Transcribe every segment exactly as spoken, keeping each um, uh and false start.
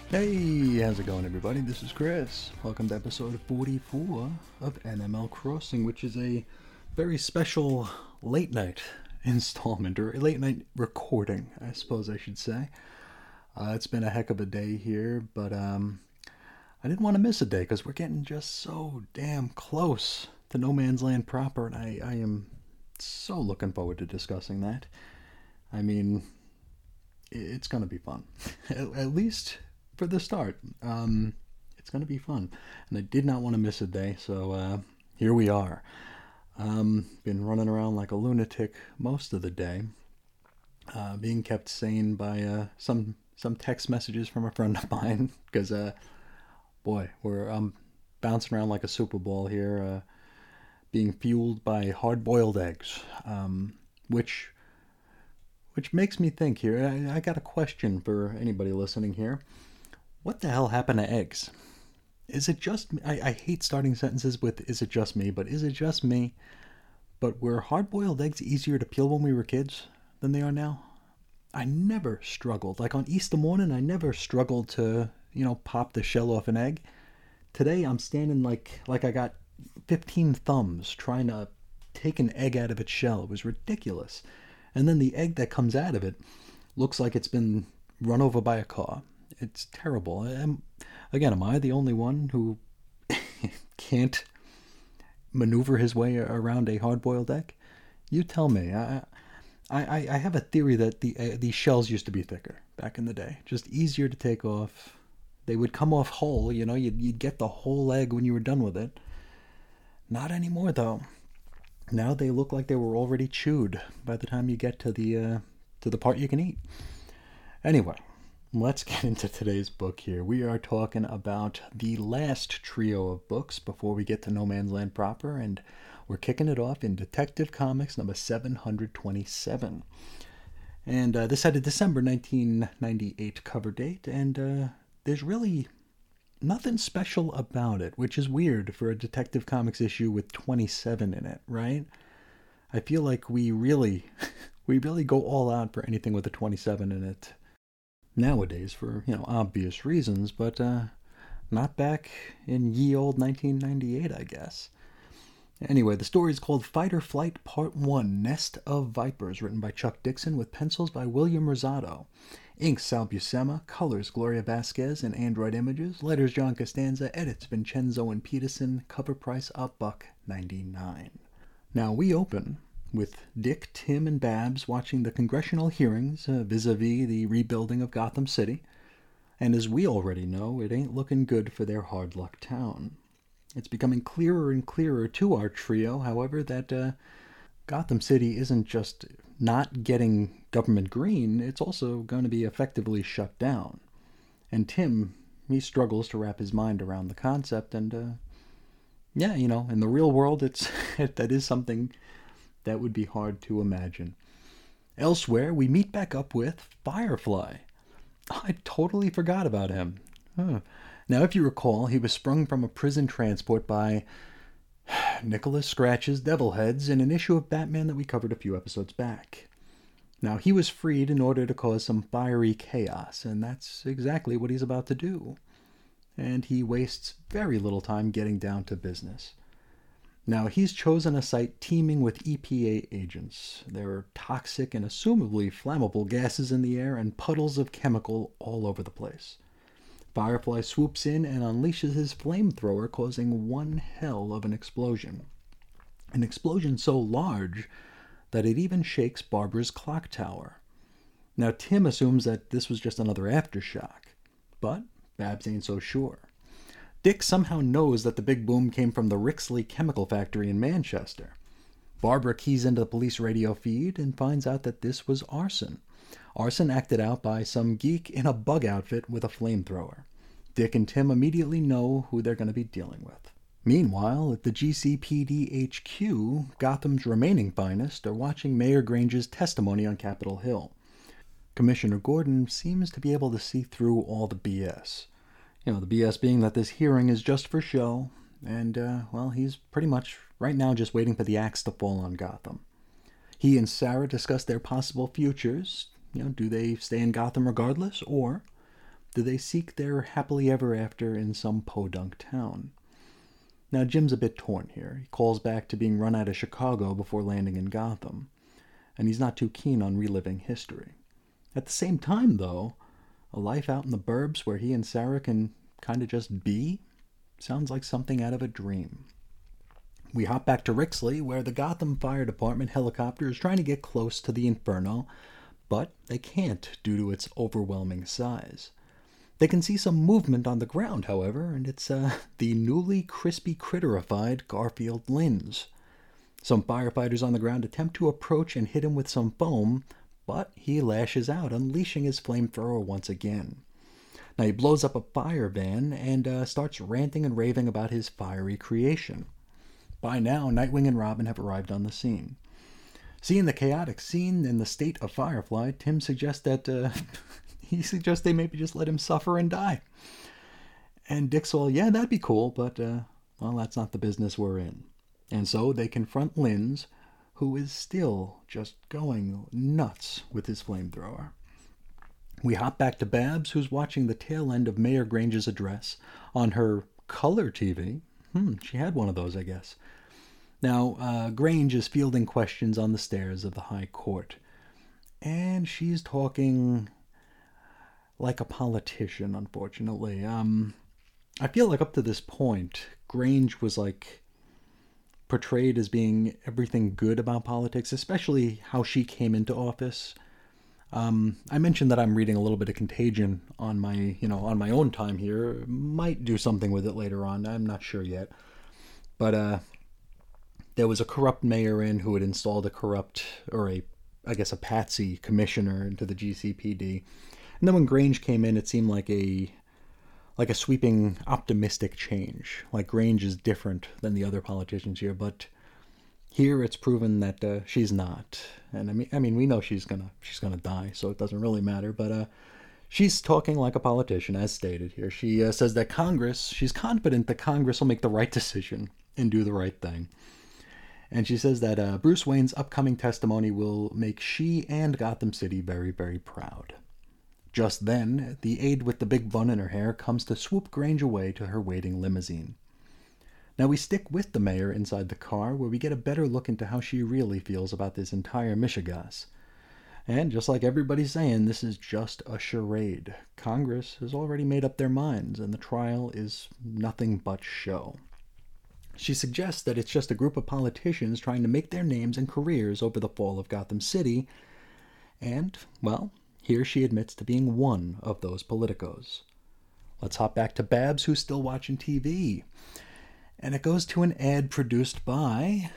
Hey, how's it going, everybody? This is Chris. Welcome to episode forty-four of N M L Crossing, which is a very special late night installment, or a late night recording, I suppose I should say. Uh, it's been a heck of a day here, but um, I didn't want to miss a day because we're getting just so damn close to No Man's Land proper, and I, I am so looking forward to discussing that. I mean, it's going to be fun. at, at least for the start. Um, it's going to be fun. And I did not want to miss a day, so uh, here we are. Um, been running around like a lunatic most of the day, uh, being kept sane by uh, some some text messages from a friend of mine, because, uh, boy, we're um, bouncing around like a Super Bowl here, uh, being fueled by hard-boiled eggs, um, which which makes me think here. I, I got a question for anybody listening here. What the hell happened to eggs? Is it just me? I, I hate starting sentences with "is it just me," but is it just me? But were hard-boiled eggs easier to peel when we were kids than they are now? I never struggled. Like on Easter morning, I never struggled to, you know, pop the shell off an egg. Today, I'm standing like like I got fifteen thumbs trying to take an egg out of its shell. It was ridiculous. And then the egg that comes out of it looks like it's been run over by a car. It's terrible. Am, again, am I the only one who can't maneuver his way around a hard-boiled egg? You tell me. I, I, I have a theory that the uh, these shells used to be thicker back in the day, just easier to take off. They would come off whole. You know, you'd you'd get the whole egg when you were done with it. Not anymore, though. Now they look like they were already chewed by the time you get to the uh, to the part you can eat. Anyway. Let's get into today's book here. We are talking about the last trio of books before we get to No Man's Land proper, and we're kicking it off in Detective Comics number seven hundred twenty-seven. And uh, this had a December nineteen ninety-eight cover date, and uh, there's really nothing special about it, which is weird for a Detective Comics issue with twenty-seven in it, right? I feel like we really, we really go all out for anything with a twenty-seven in it nowadays for, you know, obvious reasons, but uh, not back in ye old nineteen ninety-eight, I guess. Anyway, the story is called Fight or Flight Part one, Nest of Vipers, written by Chuck Dixon with pencils by William Rosado. Inks Sal Buscema, colors Gloria Vasquez and Android Images, letters John Costanza, edits Vincenzo and Peterson, cover price a buck ninety-nine. Now we open with Dick, Tim, and Babs watching the congressional hearings uh, vis-a-vis the rebuilding of Gotham City. And as we already know, it ain't looking good for their hard luck town. It's becoming clearer and clearer to our trio, however, that uh, Gotham City isn't just not getting government green, it's also going to be effectively shut down. And Tim, he struggles to wrap his mind around the concept, and uh, yeah, you know, in the real world, it's that is something that would be hard to imagine. Elsewhere, we meet back up with Firefly. I totally forgot about him. Huh. Now, if you recall, he was sprung from a prison transport by Nicholas Scratch's Devilheads in an issue of Batman that we covered a few episodes back. Now, he was freed in order to cause some fiery chaos, and that's exactly what he's about to do. And he wastes very little time getting down to business. Now, he's chosen a site teeming with E P A agents. There are toxic and assumably flammable gases in the air and puddles of chemical all over the place. Firefly swoops in and unleashes his flamethrower, causing one hell of an explosion. An explosion so large that it even shakes Barbara's clock tower. Now, Tim assumes that this was just another aftershock, but Babs ain't so sure. Dick somehow knows that the big boom came from the Rixley chemical factory in Manchester. Barbara keys into the police radio feed and finds out that this was arson. Arson acted out by some geek in a bug outfit with a flamethrower. Dick and Tim immediately know who they're going to be dealing with. Meanwhile, at the G C P D H Q, Gotham's remaining finest are watching Mayor Grange's testimony on Capitol Hill. Commissioner Gordon seems to be able to see through all the B S. You know, the B S being that this hearing is just for show, and, uh, well, he's pretty much right now just waiting for the axe to fall on Gotham. He and Sarah discuss their possible futures. You know, do they stay in Gotham regardless, or do they seek their happily ever after in some podunk town. Now, Jim's a bit torn here. He calls back to being run out of Chicago before landing in Gotham, and he's not too keen on reliving history. At the same time, though, a life out in the burbs where he and Sarah can kind of just be sounds like something out of a dream. We hop back to Rixley, where the Gotham Fire Department helicopter is trying to get close to the Inferno, but they can't due to its overwhelming size. They can see some movement on the ground, however, and it's uh, the newly crispy critterified Garfield Linz. Some firefighters on the ground attempt to approach and hit him with some foam, but he lashes out, unleashing his flamethrower once again. Now he blows up a fire van and uh, starts ranting and raving about his fiery creation. By now, Nightwing and Robin have arrived on the scene. Seeing the chaotic scene and the state of Firefly, Tim suggests that uh, he suggests they maybe just let him suffer and die. And Dick's all, yeah, that'd be cool, but uh, well, that's not the business we're in. And so they confront Linz, who is still just going nuts with his flamethrower. We hop back to Babs, who's watching the tail end of Mayor Grange's address on her color T V. Hmm, she had one of those, I guess. Now, uh, Grange is fielding questions on the stairs of the High Court, and she's talking like a politician, unfortunately. Um, I feel like up to this point, Grange was like portrayed as being everything good about politics, especially how she came into office. Um, I mentioned that I'm reading a little bit of Contagion on my, you know, on my own time here. Might do something with it later on. I'm not sure yet. But uh, there was a corrupt mayor in who had installed a corrupt, or a, I guess, a patsy commissioner into the G C P D. And then when Grange came in, it seemed like a like a sweeping, optimistic change. Like Grange is different than the other politicians here, but here it's proven that uh, she's not. And I mean, I mean, we know she's gonna she's gonna die, so it doesn't really matter. But uh, she's talking like a politician, as stated here. She uh, says that Congress, she's confident that Congress will make the right decision and do the right thing. And she says that uh, Bruce Wayne's upcoming testimony will make she and Gotham City very, very proud. Just then, the aide with the big bun in her hair comes to swoop Grange away to her waiting limousine. Now we stick with the mayor inside the car, where we get a better look into how she really feels about this entire Michigas. And just like everybody's saying, this is just a charade. Congress has already made up their minds, and the trial is nothing but show. She suggests that it's just a group of politicians trying to make their names and careers over the fall of Gotham City, and, well, here she admits to being one of those politicos. Let's hop back to Babs, who's still watching T V. And it goes to an ad produced by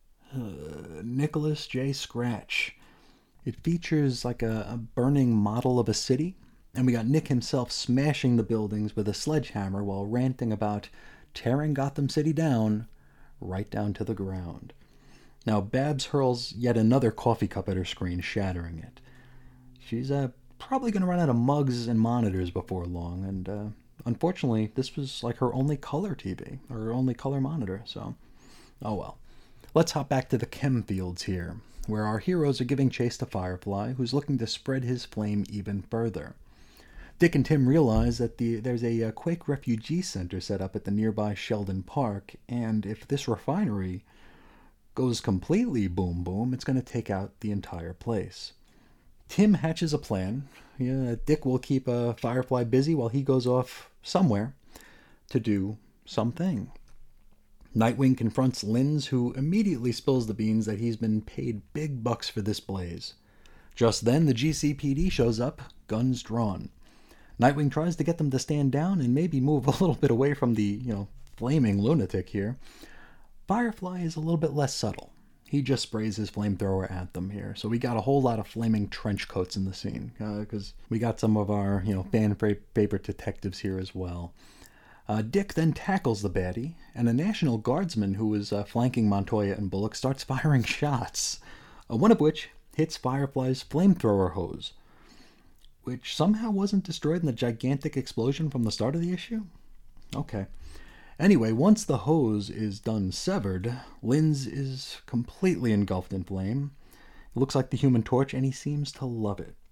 uh, Nicholas J. Scratch. It features like a, a burning model of a city, and we got Nick himself smashing the buildings with a sledgehammer while ranting about tearing Gotham City down, right down to the ground. Now, Babs hurls yet another coffee cup at her screen, shattering it. She's uh, probably going to run out of mugs and monitors before long, and uh, unfortunately, this was like her only color T V, or her only color monitor, so oh well. Let's hop back to the chem fields here, where our heroes are giving chase to Firefly, who's looking to spread his flame even further. Dick and Tim realize that the, there's a, a Quake refugee center set up at the nearby Sheldon Park, and if this refinery goes completely boom boom, it's going to take out the entire place. Tim hatches a plan. Yeah, Dick will keep uh, Firefly busy while he goes off somewhere to do something. Nightwing confronts Linz, who immediately spills the beans that he's been paid big bucks for this blaze. Just then, the G C P D shows up, guns drawn. Nightwing tries to get them to stand down and maybe move a little bit away from the, you know, flaming lunatic here. Firefly is a little bit less subtle. He just sprays his flamethrower at them here. So we got a whole lot of flaming trench coats in the scene, because uh, we got some of our, you know, fan favorite detectives here as well. Uh, Dick then tackles the baddie, and a National Guardsman who is uh, flanking Montoya and Bullock starts firing shots, uh, one of which hits Firefly's flamethrower hose, which somehow wasn't destroyed in the gigantic explosion from the start of the issue? Okay. Anyway, once the hose is done severed, Linz is completely engulfed in flame. It looks like the Human Torch, and he seems to love it.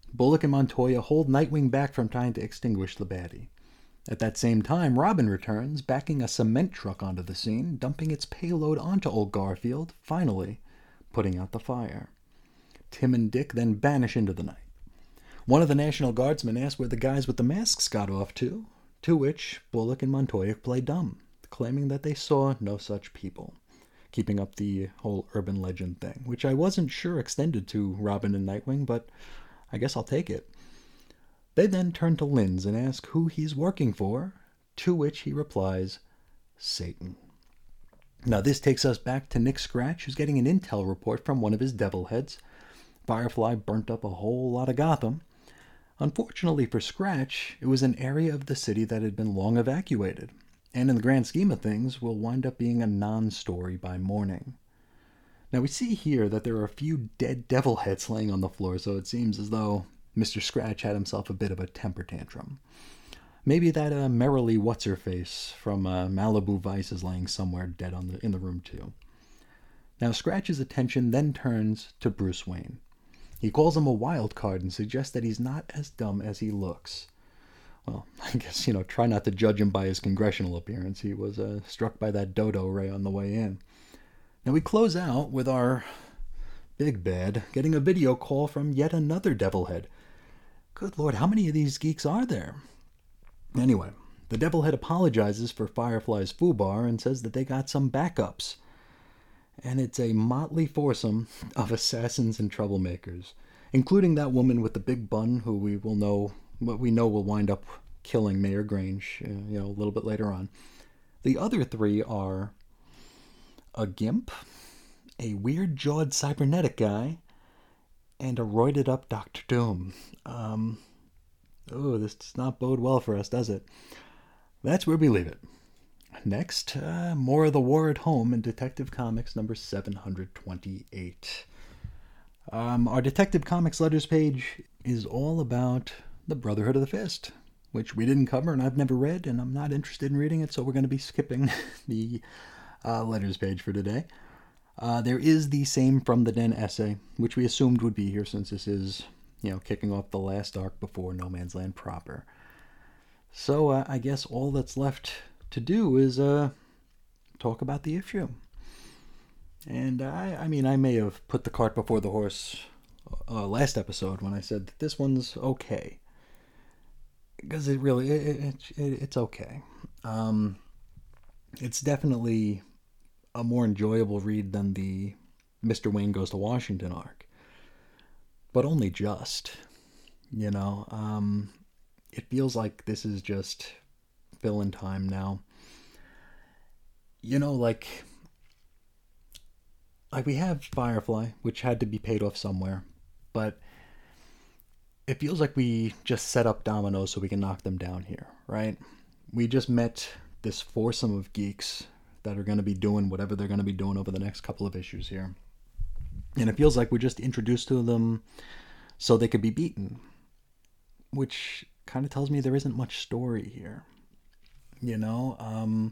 Bullock and Montoya hold Nightwing back from trying to extinguish the baddie. At that same time, Robin returns, backing a cement truck onto the scene, dumping its payload onto old Garfield, finally putting out the fire. Tim and Dick then vanish into the night. One of the National Guardsmen asks where the guys with the masks got off to, to which Bullock and Montoya play dumb, claiming that they saw no such people, keeping up the whole urban legend thing, which I wasn't sure extended to Robin and Nightwing, but I guess I'll take it. They then turn to Linz and ask who he's working for, to which he replies, Satan. Now this takes us back to Nick Scratch, who's getting an intel report from one of his devil heads. Firefly burnt up a whole lot of Gotham. Unfortunately for Scratch, it was an area of the city that had been long evacuated, and in the grand scheme of things will wind up being a non-story by morning. Now we see here that there are a few dead devil heads laying on the floor, so it seems as though Mister Scratch had himself a bit of a temper tantrum. Maybe that uh, merrily what's-her-face from uh, Malibu Vice is laying somewhere dead on the, in the room too. Now Scratch's attention then turns to Bruce Wayne. He calls him a wild card and suggests that he's not as dumb as he looks. Well, I guess, you know, try not to judge him by his congressional appearance. He was uh, struck by that dodo ray on the way in. Now we close out with our big bad getting a video call from yet another Devilhead. Good Lord, how many of these geeks are there? Anyway, the Devilhead apologizes for Firefly's foobar and says that they got some backups. And it's a motley foursome of assassins and troublemakers, including that woman with the big bun who we will know, what we know will wind up killing Mayor Grange, uh, you know, a little bit later on. The other three are a gimp, a weird-jawed cybernetic guy, and a roided-up Doctor Doom. Um, oh, this does not bode well for us, does it? That's where we leave it. Next, uh, more of the war at home in Detective Comics number seven hundred twenty-eight. Um, our Detective Comics letters page is all about the Brotherhood of the Fist, which we didn't cover and I've never read, and I'm not interested in reading it, so we're going to be skipping the uh, letters page for today. Uh, there is the Same from the Den essay, which we assumed would be here since this is, you know, kicking off the last arc before No Man's Land proper. So uh, I guess all that's left to do is uh, talk about the issue. And I, I mean, I may have put the cart before the horse uh, last episode when I said that this one's okay. Because it really, it, it, it, it's okay. Um, it's definitely a more enjoyable read than the Mister Wayne Goes to Washington arc. But only just. You know, um, it feels like this is just fill in time now. You know, like, like we have Firefly, which had to be paid off somewhere, but it feels like we just set up dominoes so we can knock them down here, right? We just met this foursome of geeks that are going to be doing whatever they're going to be doing over the next couple of issues here. And it feels like we're just introduced to them so they could be beaten, which kind of tells me there isn't much story here. You know, um,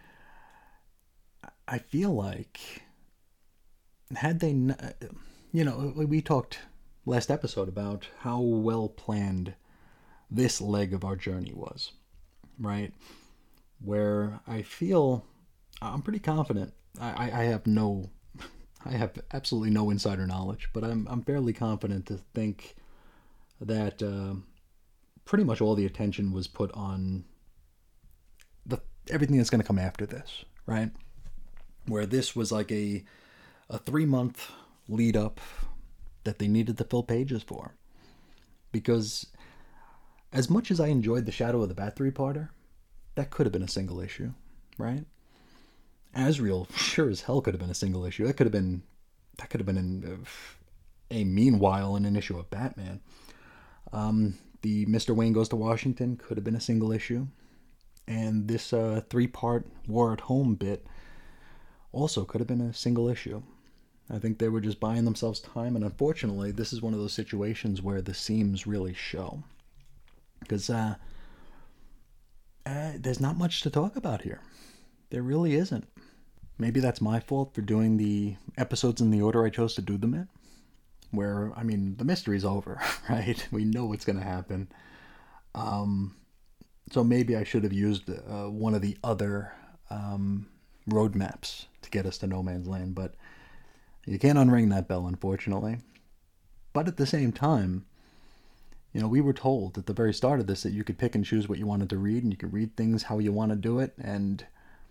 I feel like had they, you know, we talked last episode about how well planned this leg of our journey was, right? Where I feel I'm pretty confident. I, I have no, I have absolutely no insider knowledge, but I'm I'm fairly confident to think that uh, pretty much all the attention was put on the everything that's going to come after this, right? Where this was like a a three month lead up that they needed to fill pages for, because as much as I enjoyed the Shadow of the Bat three-parter, that could have been a single issue, right? Azrael sure as hell could have been a single issue. That could have been that could have been in, uh, a meanwhile in an issue of Batman. Um, the Mister Wayne Goes to Washington could have been a single issue. And this uh, three-part War at Home bit also could have been a single issue. I think they were just buying themselves time, and unfortunately, this is one of those situations where the seams really show. Because uh, uh, there's not much to talk about here. There really isn't. Maybe that's my fault for doing the episodes in the order I chose to do them in. where, I mean, the mystery's over, right? We know what's going to happen. Um, so maybe I should have used uh, one of the other um, roadmaps to get us to No Man's Land, but you can't unring that bell, unfortunately. But at the same time, you know, we were told at the very start of this that you could pick and choose what you wanted to read, and you could read things how you want to do it, and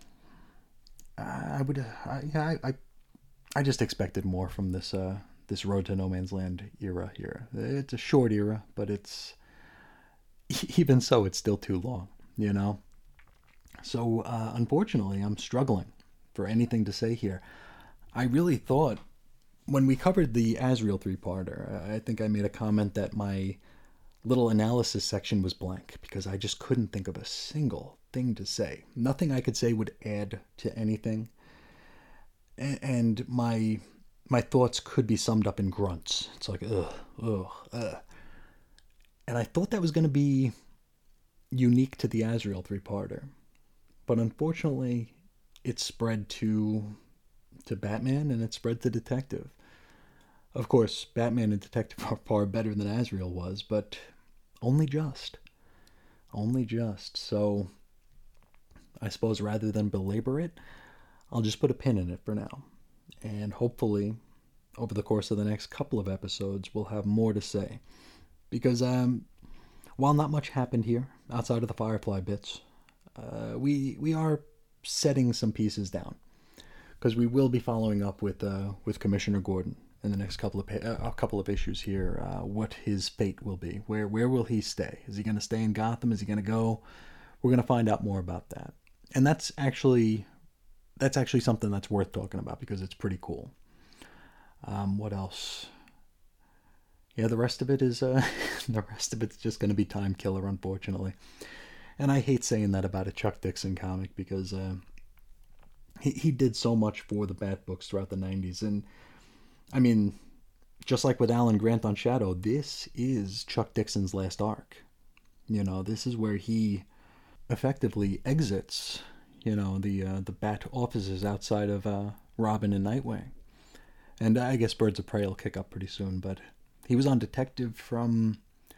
I would, I, yeah, I, I just expected more from this, uh, this Road to No Man's Land era here. It's a short era, but it's, even so, it's still too long, you know? So, uh, unfortunately, I'm struggling for anything to say here. I really thought, when we covered the Asriel three-parter, I think I made a comment that my little analysis section was blank, because I just couldn't think of a single thing to say. Nothing I could say would add to anything. And my my thoughts could be summed up in grunts. It's like, ugh, ugh, ugh. And I thought that was going to be unique to the Asriel three-parter. But unfortunately, it spread to to Batman, and it spread to Detective. Of course, Batman and Detective are far better than Asriel was, but only just. Only just. So, I suppose rather than belabor it, I'll just put a pin in it for now. And hopefully, over the course of the next couple of episodes, we'll have more to say. Because, um, while not much happened here, outside of the Firefly bits, uh, we we are setting some pieces down. Because we will be following up with uh, with Commissioner Gordon in the next couple of uh, a couple of issues here. Uh, what his fate will be, where where will he stay? Is he going to stay in Gotham? Is he going to go? We're going to find out more about that, and that's actually that's actually something that's worth talking about because it's pretty cool. Um, what else? Yeah, the rest of it is uh, the rest of it's just going to be time killer, unfortunately. And I hate saying that about a Chuck Dixon comic because. Uh, He he did so much for the Bat books throughout the nineties. And, I mean, just like with Alan Grant on Shadow, this is Chuck Dixon's last arc. You know, this is where he effectively exits, you know, the uh, the Bat offices outside of uh, Robin and Nightwing. And I guess Birds of Prey will kick up pretty soon, but he was on Detective from,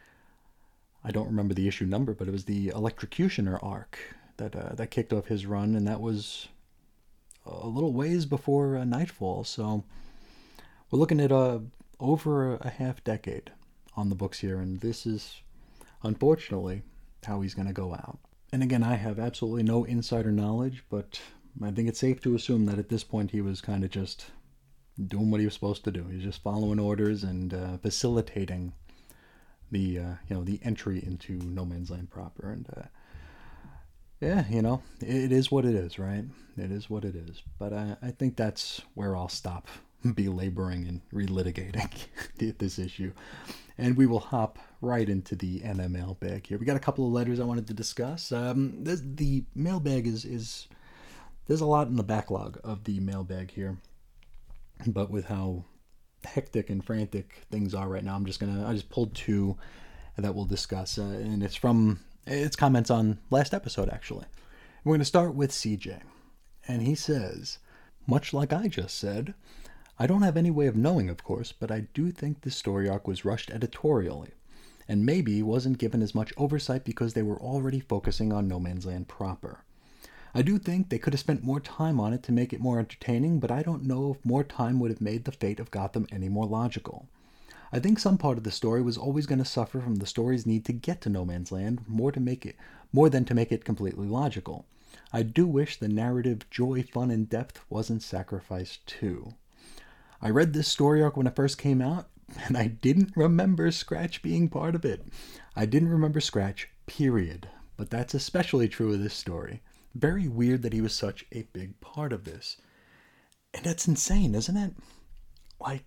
I don't remember the issue number, but it was the Electrocutioner arc that uh, that kicked off his run, and that was a little ways before uh, Nightfall, so we're looking at uh, over a half decade on the books here, and this is, unfortunately, how he's going to go out. And again, I have absolutely no insider knowledge, but I think it's safe to assume that at this point he was kind of just doing what he was supposed to do. He's just following orders and uh, facilitating the uh, you know the entry into No Man's Land proper, and uh, yeah, you know, it is what it is, right? It is what it is. But I, I think that's where I'll stop belaboring and relitigating this issue. And we will hop right into the N M mailbag here. We got a couple of letters I wanted to discuss. Um, this, the mailbag is, is... There's a lot in the backlog of the mailbag here. But with how hectic and frantic things are right now, I'm just going to... I just pulled two that we'll discuss. Uh, and it's from... It's comments on last episode, actually. We're going to start with C J. And he says, much like I just said, I don't have any way of knowing, of course, but I do think this story arc was rushed editorially, and maybe wasn't given as much oversight because they were already focusing on No Man's Land proper. I do think they could have spent more time on it to make it more entertaining, but I don't know if more time would have made the fate of Gotham any more logical. I think some part of the story was always going to suffer from the story's need to get to No Man's Land more to make it more than to make it completely logical. I do wish the narrative joy, fun, and depth wasn't sacrificed too. I read this story arc when it first came out, and I didn't remember Scratch being part of it. I didn't remember Scratch, period. But that's especially true of this story. Very weird that he was such a big part of this. And that's insane, isn't it? Like,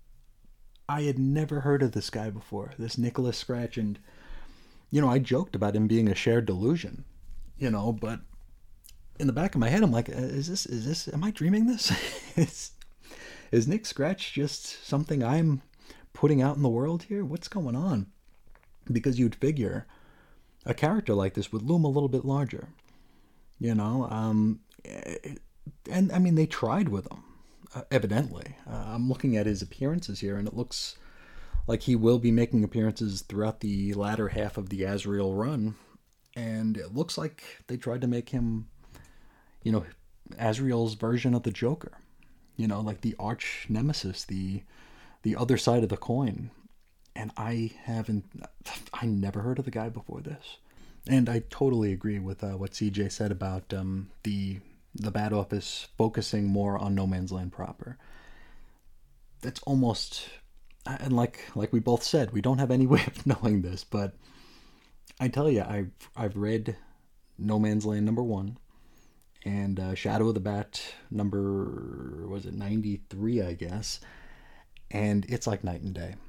I had never heard of this guy before, this Nicholas Scratch, and, you know, I joked about him being a shared delusion, you know, but in the back of my head, I'm like, is this, is this, am I dreaming this? is, is Nick Scratch just something I'm putting out in the world here? What's going on? Because you'd figure a character like this would loom a little bit larger, you know, um, and I mean, they tried with him uh, evidently. Uh, I'm looking at his appearances here, and it looks like he will be making appearances throughout the latter half of the Azrael run. And it looks like they tried to make him, you know, Azrael's version of the Joker. You know, like the arch nemesis, the the other side of the coin. And I haven't, I never heard of the guy before this. And I totally agree with uh, what C J said about um, the the Bat Office focusing more on No Man's Land proper. That's almost, and like like we both said, we don't have any way of knowing this, but I tell you, I've I've read No Man's Land number one, and uh, Shadow of the Bat number, was it ninety-three, I guess, and it's like night and day.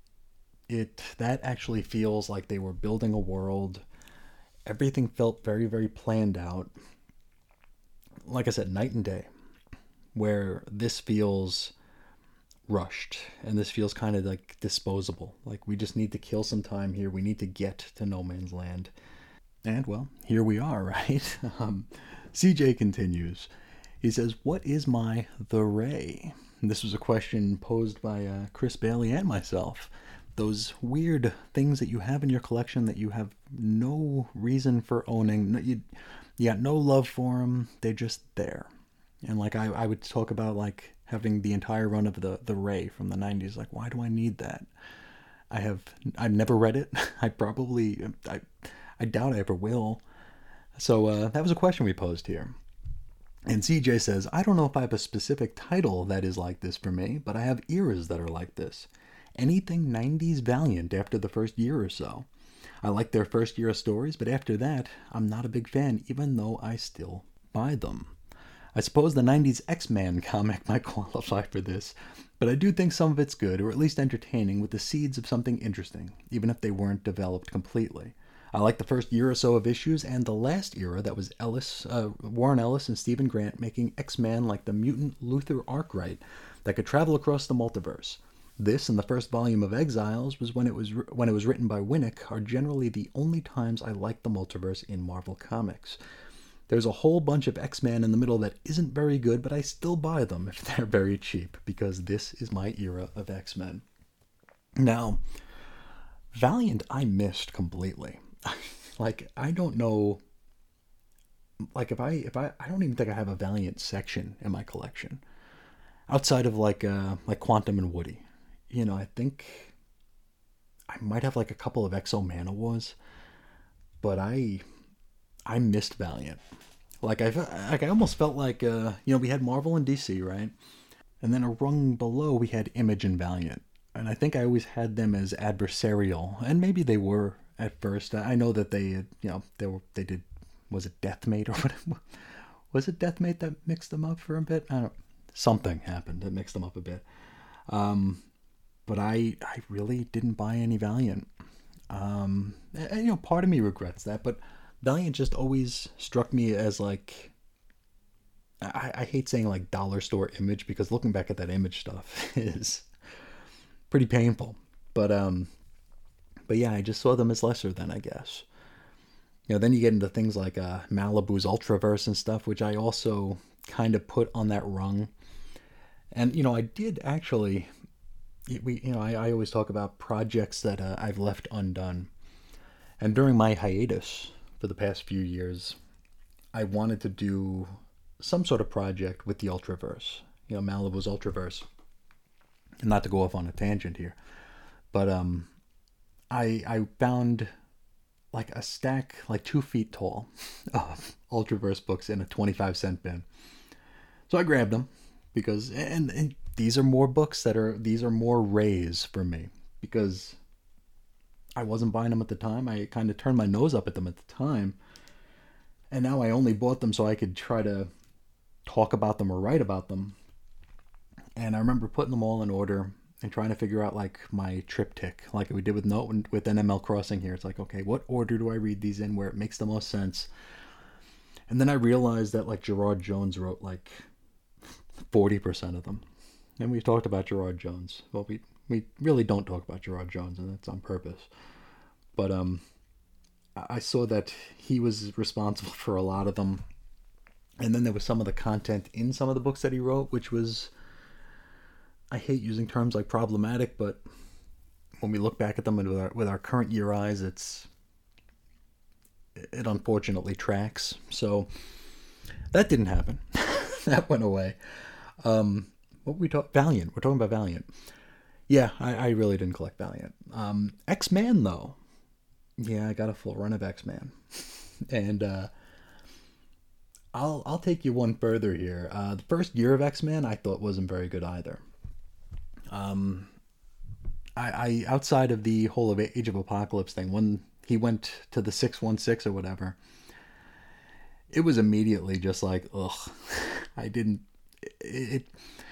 It that actually feels like they were building a world. Everything felt very, very planned out. Like I said, night and day. Where this feels rushed, and this feels kind of like disposable. Like, we just need to kill some time here. We need to get to No Man's Land. And, well, here we are, right? um, C J continues. He says, what is my The Ray? And this was a question posed by uh, Chris Bailey and myself. Those weird things that you have in your collection that you have no reason for owning. You, you got no love for them. They're just there. And like I, I would talk about like having the entire run of the, the Ray from the nineties. Like, why do I need that? I have, I've never read it. I probably, I, I doubt I ever will. So uh, that was a question we posed here. And C J says, I don't know if I have a specific title that is like this for me, but I have eras that are like this. Anything nineties Valiant after the first year or so. I like their first year of stories, but after that, I'm not a big fan, even though I still buy them. I suppose the nineties X-Men comic might qualify for this, but I do think some of it's good, or at least entertaining, with the seeds of something interesting, even if they weren't developed completely. I like the first year or so of issues, and the last era that was Ellis, uh, Warren Ellis and Stephen Grant making X-Men like the mutant Luther Arkwright that could travel across the multiverse. This and the first volume of Exiles was when it was when it was written by Winnick are generally the only times I like the multiverse in Marvel Comics. There's a whole bunch of X-Men in the middle that isn't very good, but I still buy them if they're very cheap, because this is my era of X-Men. Now, Valiant I missed completely. Like, I don't know, like if I if I I don't even think I have a Valiant section in my collection outside of like uh like Quantum and Woody. You know, I think I might have like a couple of X-O Manowars, but I I missed Valiant. Like I like I almost felt like uh you know, we had Marvel and D C, right? And then a rung below we had Image and Valiant. And I think I always had them as adversarial, and maybe they were at first. I know that they, you know, they were they did, was it Deathmate or whatever? Was it Deathmate that mixed them up for a bit? I don't. Something happened that mixed them up a bit. Um, but I I really didn't buy any Valiant. Um, and, you know, part of me regrets that, but Valiant just always struck me as like, I, I hate saying like dollar store Image, because looking back at that Image stuff is pretty painful. But um, but yeah, I just saw them as lesser than, I guess. You know, then you get into things like uh, Malibu's Ultraverse and stuff, which I also kind of put on that rung. And, you know, I did actually, we, you know, I, I always talk about projects that uh, I've left undone. And during my hiatus for the past few years, I wanted to do some sort of project with the Ultraverse, you know, Malibu's Ultraverse. Not to go off on a tangent here, but um, I I found like a stack like two feet tall of Ultraverse books in a twenty-five cent bin. So I grabbed them because, and, and these are more books that are, these are more rays for me, because I wasn't buying them at the time. I kind of turned my nose up at them at the time. And now I only bought them so I could try to talk about them or write about them. And I remember putting them all in order and trying to figure out like my triptych, like we did with Note with N M L Crossing here. It's like, okay, what order do I read these in where it makes the most sense? And then I realized that like Gerard Jones wrote like forty percent of them. And we've talked about Gerard Jones. Well, we, we really don't talk about Gerard Jones, and that's on purpose. But um, I saw that he was responsible for a lot of them. And then there was some of the content in some of the books that he wrote, which was I hate using terms like problematic, but when we look back at them with our, with our current year eyes, it's it unfortunately tracks. So that didn't happen. That went away. Um, what we talk Valiant. We're talking about Valiant. Yeah, I, I really didn't collect Valiant. Um, X-Man though. Yeah, I got a full run of X-Man, and uh, I'll I'll take you one further here. Uh, the first year of X-Men I thought wasn't very good either. Um, I, I outside of the whole of Age of Apocalypse thing, when he went to the six one six or whatever, it was immediately just like, ugh. I didn't. It, it.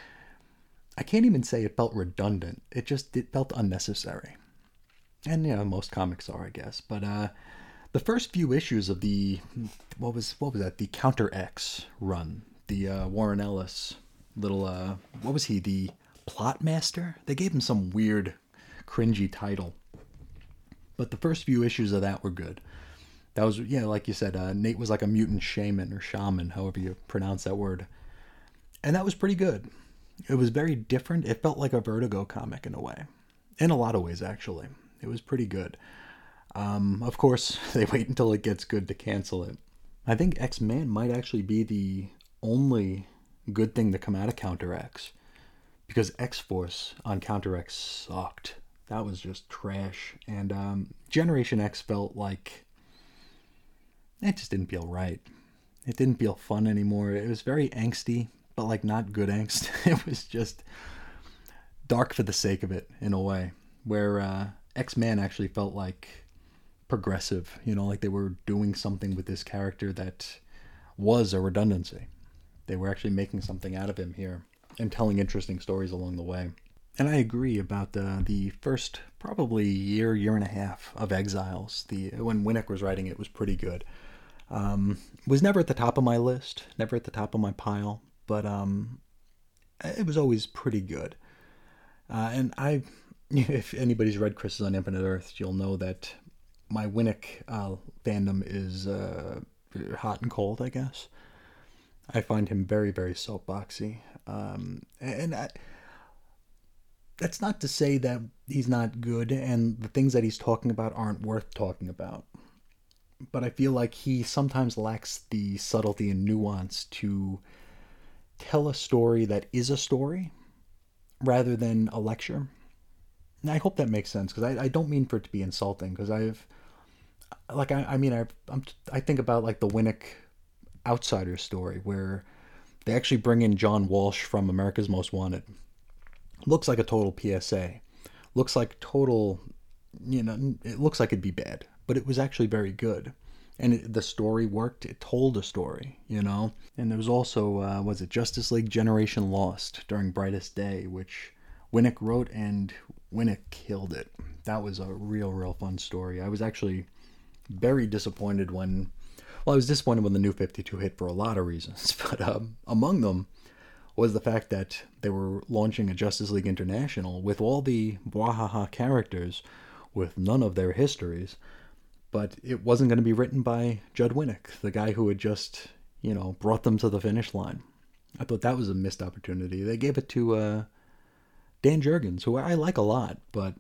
I can't even say it felt redundant. It just it felt unnecessary. And you know, most comics are, I guess. But uh, the first few issues of the what was what was that? The Counter X run, the uh, Warren Ellis little uh, what was he? The Plot Master? They gave him some weird, cringy title. But the first few issues of that were good. That was, yeah, like you said, uh, Nate was like a mutant shaman or shaman, however you pronounce that word. And that was pretty good. It was very different. It felt like a Vertigo comic in a way. In a lot of ways, actually. It was pretty good. Um, of course, they wait until it gets good to cancel it. I think X-Men might actually be the only good thing to come out of Counter X. Because X-Force on Counter X sucked. That was just trash. And um, Generation X felt like... it just didn't feel right. It didn't feel fun anymore. It was very angsty, but like not good angst. It was just dark for the sake of it, in a way. Where uh, X-Men actually felt like progressive. You know, like they were doing something with this character that was a redundancy. They were actually making something out of him here and telling interesting stories along the way. And I agree about the the first probably year, year and a half of Exiles. The when Winnick was writing it was pretty good. Um, was never at the top of my list, never at the top of my pile, but um, it was always pretty good. Uh, and I, if anybody's read Crisis on Infinite Earth, you'll know that my Winnick uh, fandom is uh, hot and cold, I guess. I find him very, very soapboxy. Um, and I, that's not to say that he's not good and the things that he's talking about aren't worth talking about. But I feel like he sometimes lacks the subtlety and nuance to tell a story that is a story rather than a lecture. And I hope that makes sense, because I, I don't mean for it to be insulting, because I've, like, I, I mean, I've, I'm, I think about, like, the Winnick Outsider story, where they actually bring in John Walsh from America's Most Wanted. Looks like a total P S A. Looks like total, you know, it looks like it'd be bad. But it was actually very good. And it, the story worked. It told a story, you know? And there was also, uh, was it Justice League Generation Lost during Brightest Day, which Winnick wrote, and Winnick killed it. That was a real, real fun story. I was actually very disappointed when, well, I was disappointed when the New fifty-two hit for a lot of reasons. But um, among them was the fact that they were launching a Justice League International with all the Bwahaha characters with none of their histories. But it wasn't going to be written by Judd Winnick, the guy who had just, you know, brought them to the finish line. I thought that was a missed opportunity. They gave it to uh, Dan Jurgens, who I like a lot, but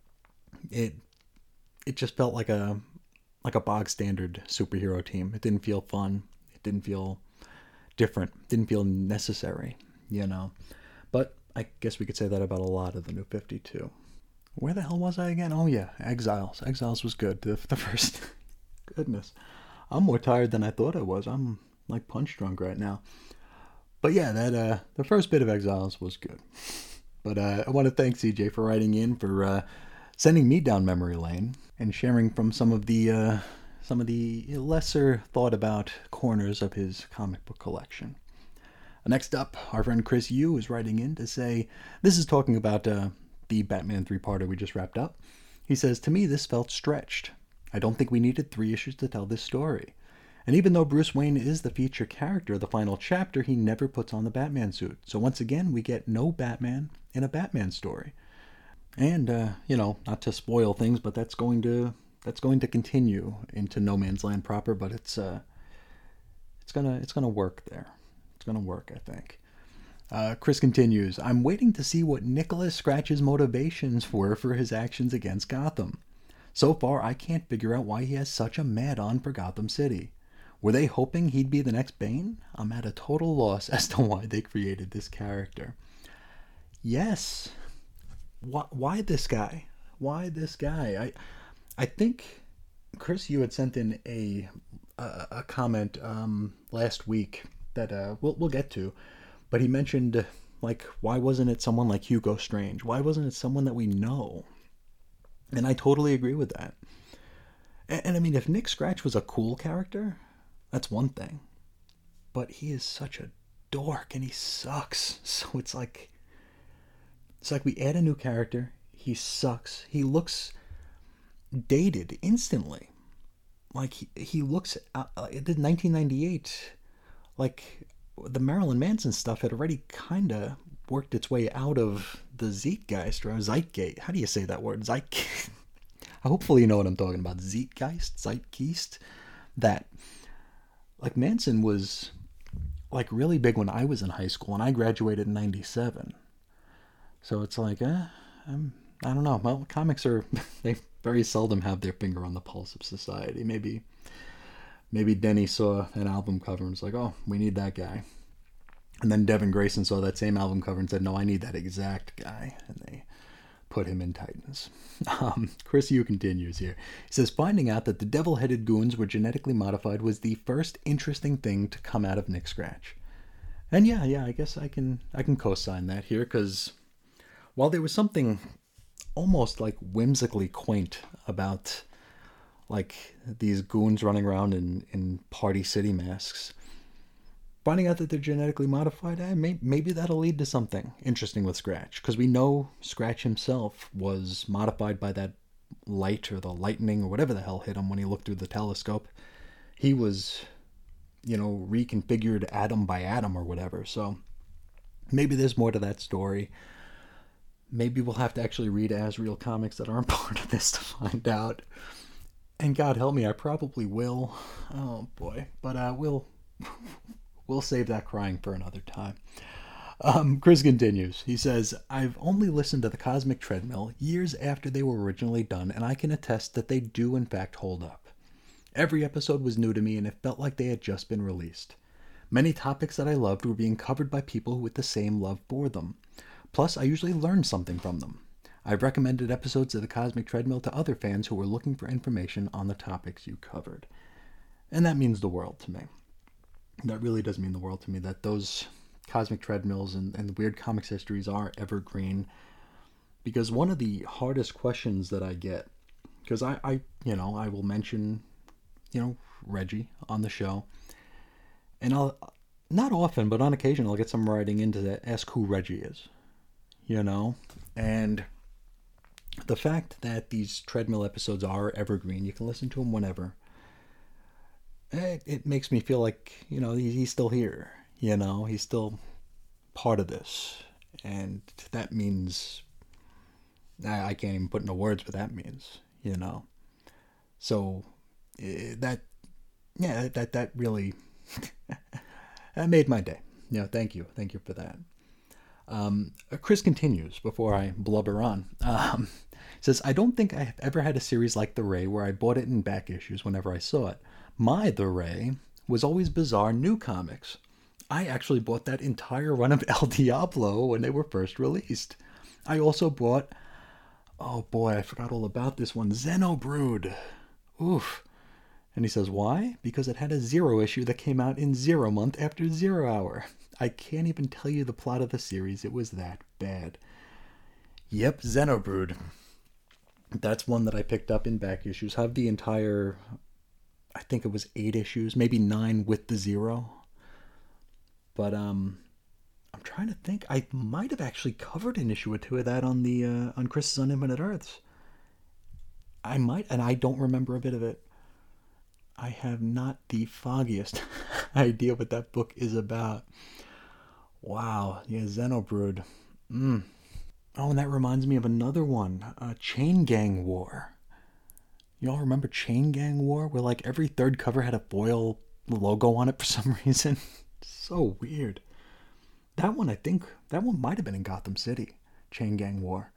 it it just felt like a like a bog standard superhero team. It didn't feel fun. It didn't feel different. It didn't feel necessary, you know. But I guess we could say that about a lot of the New fifty-two. Where the hell was I again? Oh yeah, Exiles. Exiles was good. The, the first, goodness, I'm more tired than I thought I was. I'm like punch drunk right now. But yeah, that uh, the first bit of Exiles was good. But uh, I want to thank C J for writing in, for uh, sending me down memory lane and sharing from some of the uh, some of the lesser thought about corners of his comic book collection. Next up, our friend Chris Yu is writing in to say, this is talking about Uh, the Batman three-parter we just wrapped up. He says, to me, this felt stretched. I don't think we needed three issues to tell this story. And even though Bruce Wayne is the feature character of the final chapter, he never puts on the Batman suit. So once again, we get no Batman in a Batman story. And, uh, you know, not to spoil things, but that's going to that's going to continue into No Man's Land proper, but it's uh, it's gonna it's gonna work there. It's gonna work, I think. Uh, Chris continues, I'm waiting to see what Nicholas Scratch's motivations were for his actions against Gotham. So far, I can't figure out why he has such a mad-on for Gotham City. Were they hoping he'd be the next Bane? I'm at a total loss as to why they created this character. Yes. Why, why this guy? Why this guy? I, I think, Chris, you had sent in a a, a comment um, last week that uh, we'll we'll get to, but he mentioned like, why wasn't it someone like Hugo Strange? Why wasn't it someone that we know? And I totally agree with that. And, and I mean, if Nick Scratch was a cool character, that's one thing. But he is such a dork and he sucks. So it's like, it's like we add a new character. He sucks. He looks dated instantly. Like he, he looks, uh, it did nineteen ninety-eight. Like the Marilyn Manson stuff had already kind of worked its way out of the Zeitgeist or Zeitgeist. How do you say that word? Zeitgeist. Hopefully you know what I'm talking about. Zeitgeist, Zeitgeist. That, like, Manson was like really big when I was in high school, and I graduated in ninety-seven. So it's like, eh, I'm, I don't know. Well, comics are, they very seldom have their finger on the pulse of society. Maybe, maybe Denny saw an album cover and was like, oh, we need that guy. And then Devin Grayson saw that same album cover and said, no, I need that exact guy. And they put him in Titans. Um, Chris Yu continues here. He says, finding out that the devil-headed goons were genetically modified was the first interesting thing to come out of Nick Scratch. And yeah, yeah, I guess I can I can co-sign that here, because while there was something almost like whimsically quaint about like these goons running around in, in Party City masks, finding out that they're genetically modified, eh, may, maybe that'll lead to something interesting with Scratch. Because we know Scratch himself was modified by that light or the lightning or whatever the hell hit him when he looked through the telescope. He was, you know, reconfigured atom by atom or whatever. So maybe there's more to that story. Maybe we'll have to actually read Asriel comics that aren't part of this to find out. And God help me, I probably will. Oh boy. But uh, we'll... We'll save that crying for another time. Um, Chris continues. He says, I've only listened to the Cosmic Treadmill years after they were originally done, and I can attest that they do in fact hold up. Every episode was new to me, and it felt like they had just been released. Many topics that I loved were being covered by people with the same love for them. Plus, I usually learned something from them. I've recommended episodes of the Cosmic Treadmill to other fans who were looking for information on the topics you covered. And that means the world to me. That really does mean the world to me, that those Cosmic Treadmills and, and the weird comics histories are evergreen. Because one of the hardest questions that I get, because I, I, you know, I will mention, you know, Reggie on the show. And I'll, not often, but on occasion, I'll get some writing into that, ask who Reggie is. You know? And the fact that these treadmill episodes are evergreen, you can listen to them whenever. It, it makes me feel like, you know, he, he's still here, you know, he's still part of this. And that means, I, I can't even put into words what that means, you know. So that, yeah, that, that really, that made my day. You know, thank you. Thank you for that. Um, Chris continues before I blubber on. Um, says, I don't think I have ever had a series like The Ray where I bought it in back issues whenever I saw it. My The Ray was always bizarre new comics. I actually bought that entire run of El Diablo when they were first released. I also bought, oh boy, I forgot all about this one, Xenobrood. Oof. And he says, why? Because it had a Zero issue that came out in Zero month after Zero Hour. I can't even tell you the plot of the series. It was that bad. Yep, Xenobrood. That's one that I picked up in back issues. Have the entire, I think it was eight issues, maybe nine with the Zero. But um, I'm trying to think. I might have actually covered an issue or two of that on the uh, on Chris's on Infinite Earths. I might, and I don't remember a bit of it. I have not the foggiest idea what that book is about. Wow, yeah, Xenobrood. Mm. Oh, and that reminds me of another one, uh, Chain Gang War. Y'all remember Chain Gang War? Where like every third cover had a foil logo on it for some reason. So weird. That one, I think, that one might have been in Gotham City, Chain Gang War.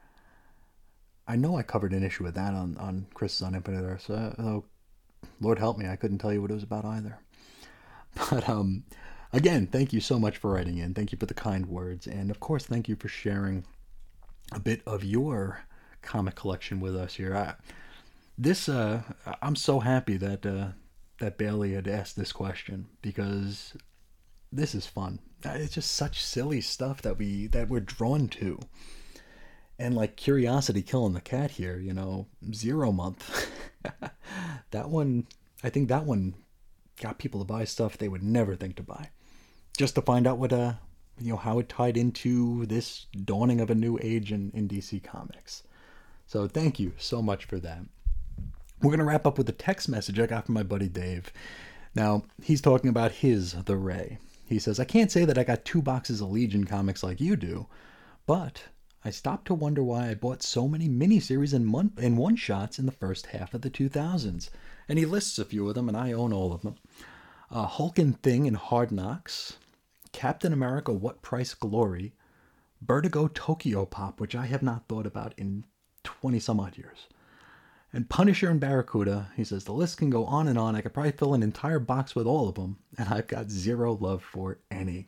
I know I covered an issue with that on, on Chris on Infinite Earth, so uh, Lord help me, I couldn't tell you what it was about either. But um, again, thank you so much for writing in. Thank you for the kind words. And of course, thank you for sharing a bit of your comic collection with us here. I, this, uh, I'm so happy that, uh, that Bailey had asked this question, because this is fun. It's just such silly stuff that we, that we're drawn to. And like Curiosity Killing the Cat here, you know, Zero Month. That one, I think that one got people to buy stuff they would never think to buy, just to find out what uh you know how it tied into this dawning of a new age in, in D C Comics. So thank you so much for that. We're gonna wrap up with a text message I got from my buddy Dave. Now he's talking about his The Ray. He says, I can't say that I got two boxes of Legion comics like you do, but I stopped to wonder why I bought so many miniseries and mon- and one-shots in the first half of the two thousands. And he lists a few of them, and I own all of them. Uh, Hulk and Thing in Hard Knocks, Captain America What Price Glory, Vertigo Tokyo Pop, which I have not thought about in twenty some odd years, and Punisher and Barracuda. He says, the list can go on and on. I could probably fill an entire box with all of them, and I've got zero love for any.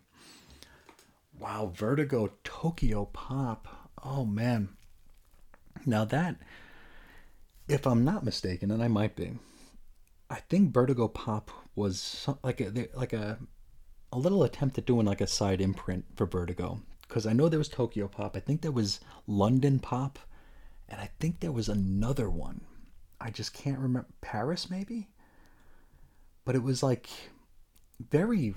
Wow, Vertigo Tokyo Pop. Oh, man. Now that, if I'm not mistaken, and I might be, I think Vertigo Pop was some, like a like a a little attempt at doing like a side imprint for Vertigo, because I know there was Tokyo Pop, I think there was London Pop, and I think there was another one. I just can't remember. Paris maybe? But it was like very,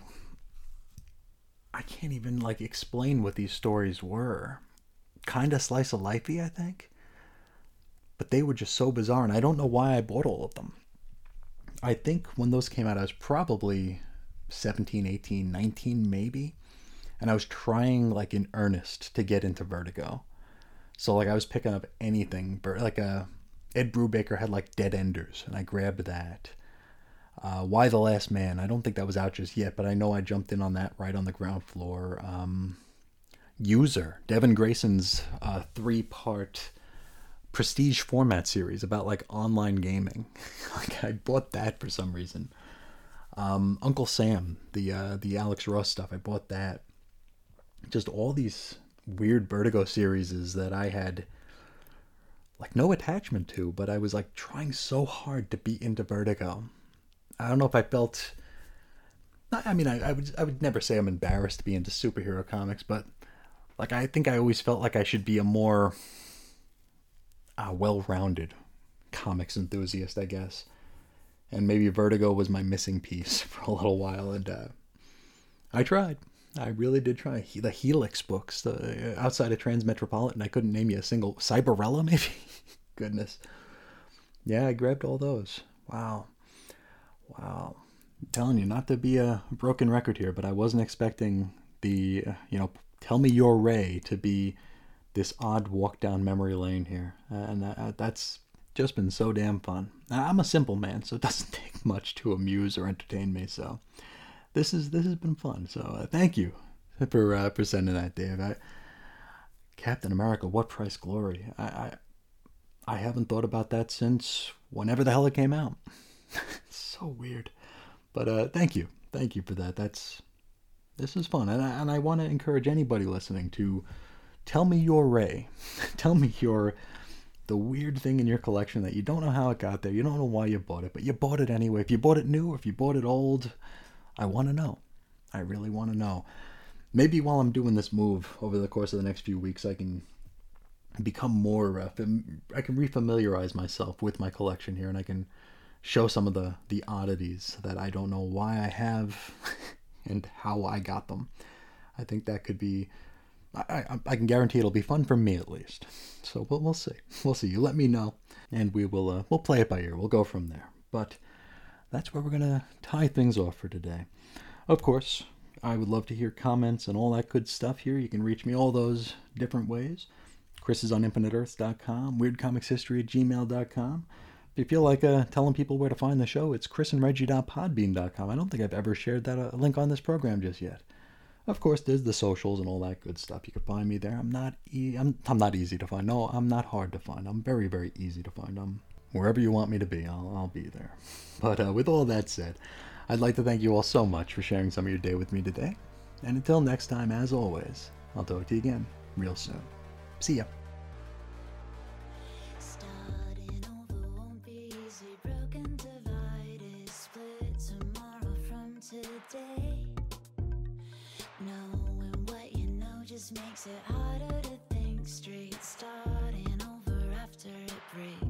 I can't even like explain what these stories were. Kind of slice of lifey, I think. But they were just so bizarre, and I don't know why I bought all of them. I think when those came out, I was probably seventeen, eighteen, nineteen maybe. And I was trying like in earnest to get into Vertigo. So like I was picking up anything. Like a, Ed Brubaker had like Dead Enders, and I grabbed that. Uh, Why the Last Man? I don't think that was out just yet, but I know I jumped in on that right on the ground floor. Um, User, Devin Grayson's uh, three-part prestige format series about like online gaming. Like I bought that for some reason. Um, Uncle Sam, the uh, the Alex Ross stuff, I bought that. Just all these weird Vertigo series that I had like no attachment to, but I was like trying so hard to be into Vertigo. I don't know if I felt. I mean, I, I would I would never say I'm embarrassed to be into superhero comics, but like I think I always felt like I should be a more uh, well-rounded comics enthusiast, I guess. And maybe Vertigo was my missing piece for a little while, and uh, I tried. I really did try. The Helix books, the, outside of Transmetropolitan, I couldn't name you a single. Cyberella, maybe? Goodness. Yeah, I grabbed all those. Wow. Wow. I'm telling you, not to be a broken record here, but I wasn't expecting the, uh, you know, Tell Me Your Ray to be this odd walk down memory lane here. Uh, and that, that's just been so damn fun. I'm a simple man, so it doesn't take much to amuse or entertain me, so this is this has been fun. So uh, thank you for uh, for sending that, Dave. I, Captain America, What Price Glory? I, I I haven't thought about that since whenever the hell it came out. It's so weird, but uh, thank you, thank you for that. That's this is fun, and I, and I want to encourage anybody listening to tell me your Ray, tell me your the weird thing in your collection that you don't know how it got there, you don't know why you bought it, but you bought it anyway. If you bought it new, or if you bought it old, I want to know. I really want to know. Maybe while I'm doing this move over the course of the next few weeks, I can become more, uh, fam- I can refamiliarize myself with my collection here, and I can show some of the, the oddities that I don't know why I have and how I got them. I think that could be, I, I, I can guarantee it'll be fun for me at least. So we'll, we'll see. We'll see. You let me know, and we will, uh, we'll play it by ear. We'll go from there. But that's where we're going to tie things off for today. Of course, I would love to hear comments and all that good stuff here. You can reach me all those different ways. Chris is on infinite earths dot com, weird comics history at gmail dot com. If you feel like uh, telling people where to find the show, it's chris and reggie dot podbean dot com. I don't think I've ever shared that uh, link on this program just yet. Of course, there's the socials and all that good stuff. You can find me there. I'm not e- I'm I'm not easy to find. No, I'm not hard to find. I'm very very easy to find. I'm wherever you want me to be. I'll I'll be there. But uh, with all that said, I'd like to thank you all so much for sharing some of your day with me today. And until next time, as always, I'll talk to you again real soon. See ya. Starting over won't be easy. Broken, divided, split tomorrow from today. Knowing what you know just makes it harder to think straight. Starting over after it breaks.